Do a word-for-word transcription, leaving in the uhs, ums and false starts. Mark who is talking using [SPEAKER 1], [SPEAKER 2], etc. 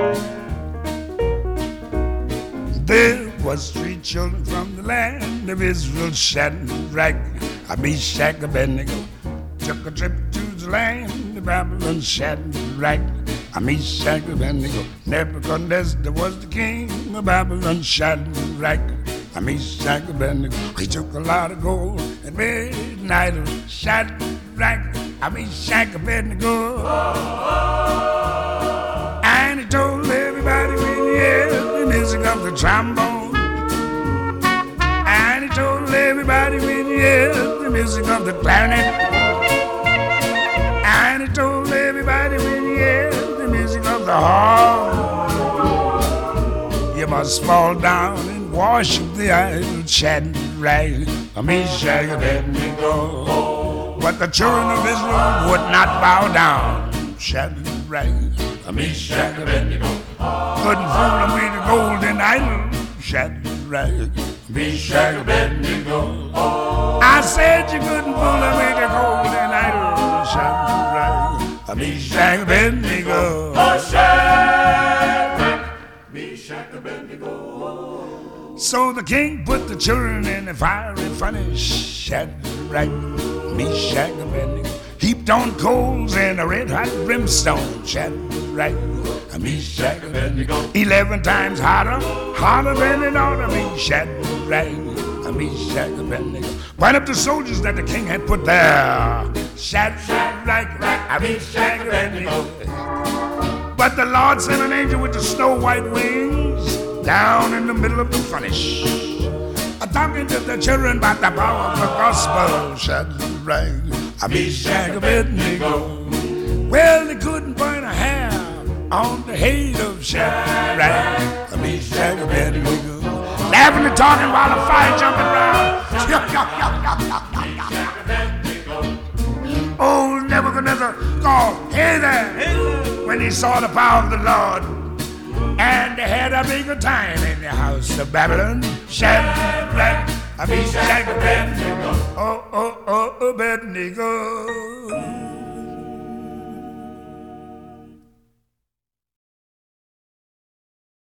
[SPEAKER 1] There was three children from the land of Israel, Shadrach, Meshach, Abednego, took a trip to the land of Babylon. Shadrach, Meshach, Abednego, Nebuchadnezzar was the king of Babylon. Shadrach, Meshach, Abednego, he took a lot of gold and made an idol. Shadrach, Meshach, Abednego, and he told everybody when he heard the music of the trombone, and he told everybody when he heard the music of the clarinet, and he told everybody when he heard the music of the harp, you must fall down and worship the idol. Shadrach, Meshach, Abednego, but the children of Israel would not bow down. Shadrach, Meshach, Abednego, couldn't fool them with the golden idol. Shadrach, Meshach, Abednego, I said you couldn't fool them with the golden idol. Shadrach, Meshach, Abednego, oh, Shadrach, Meshach, Abednego. So the king put the children in the fiery furnace. Shadrach, Meshach, Abednego, heaped on coals and a red hot brimstone. Shadrach, Meshach, Abednego, eleven times hotter, hotter than it ought to be. Shadrach, Meshach, Abednego, went up the soldiers that the king had put there. Shadrach, Meshach, Abednego, but the Lord sent an angel with the snow white wings down in the middle of the furnace, talking to the children about the power of the gospel. Shadrach, Meshach, Abednego, well, they couldn't burn a hair on the head of Shadrach, Meshach, Abednego, laughing and talking while the fire jumping around. Old Nebuchadnezzar called, hey there, when he saw the power of the Lord, and they had a bigger time in the house of Babylon. Shadrach, Meshach, Abednego, oh, oh, oh, Abednego.